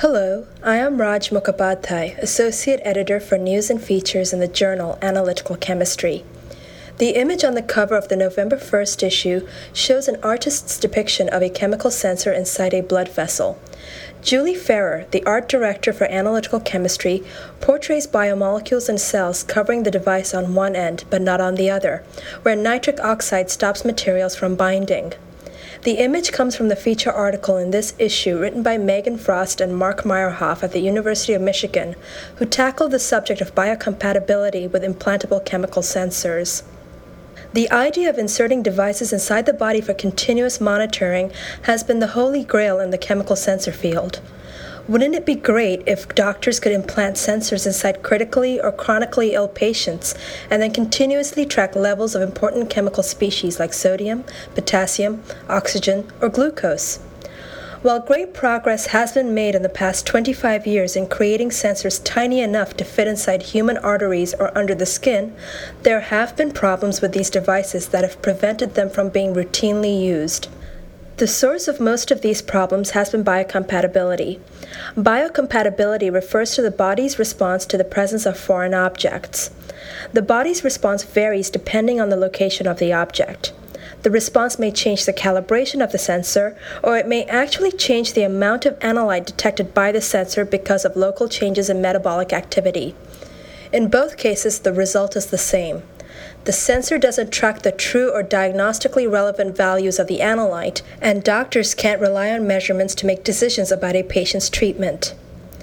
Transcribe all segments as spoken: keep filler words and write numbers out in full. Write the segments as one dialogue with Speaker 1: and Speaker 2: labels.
Speaker 1: Hello, I am Raj Mukhopadhyay, Associate Editor for News and Features in the journal Analytical Chemistry. The image on the cover of the November first issue shows an artist's depiction of a chemical sensor inside a blood vessel. Julie Ferrer, the art director for Analytical Chemistry, portrays biomolecules and cells covering the device on one end but not on the other, where nitric oxide stops materials from binding. The image comes from the feature article in this issue written by Megan Frost and Mark Meyerhoff at the University of Michigan, who tackled the subject of biocompatibility with implantable chemical sensors. The idea of inserting devices inside the body for continuous monitoring has been the holy grail in the chemical sensor field. Wouldn't it be great if doctors could implant sensors inside critically or chronically ill patients and then continuously track levels of important chemical species like sodium, potassium, oxygen, or glucose? While great progress has been made in the past twenty-five years in creating sensors tiny enough to fit inside human arteries or under the skin, there have been problems with these devices that have prevented them from being routinely used. The source of most of these problems has been biocompatibility. Biocompatibility refers to the body's response to the presence of foreign objects. The body's response varies depending on the location of the object. The response may change the calibration of the sensor, or it may actually change the amount of analyte detected by the sensor because of local changes in metabolic activity. In both cases, the result is the same. The sensor doesn't track the true or diagnostically relevant values of the analyte, and doctors can't rely on measurements to make decisions about a patient's treatment.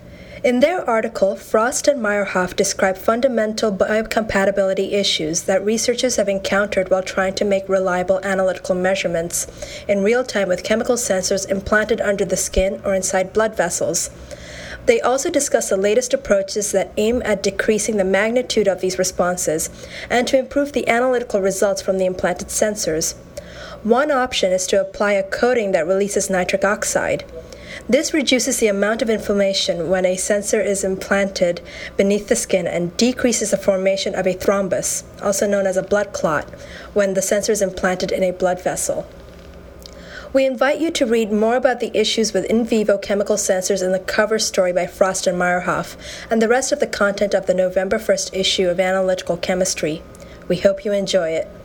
Speaker 1: In their article, Frost and Meyerhoff describe fundamental biocompatibility issues that researchers have encountered while trying to make reliable analytical measurements in real time with chemical sensors implanted under the skin or inside blood vessels. They also discuss the latest approaches that aim at decreasing the magnitude of these responses and to improve the analytical results from the implanted sensors. One option is to apply a coating that releases nitric oxide. This reduces the amount of inflammation when a sensor is implanted beneath the skin and decreases the formation of a thrombus, also known as a blood clot, when the sensor is implanted in a blood vessel. We invite you to read more about the issues with in vivo chemical sensors in the cover story by Frost and Meyerhoff and the rest of the content of the November first issue of Analytical Chemistry. We hope you enjoy it.